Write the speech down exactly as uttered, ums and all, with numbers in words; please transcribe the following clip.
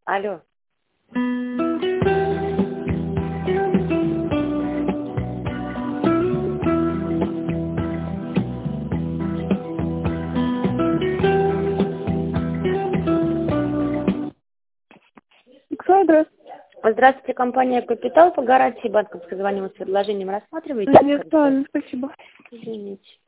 Алло. Кто, здравствуйте? Здравствуйте, компания «Капитал» по гарантии банковской. Звоним с предложением. Рассматриваете? Не актуально, спасибо. Извините.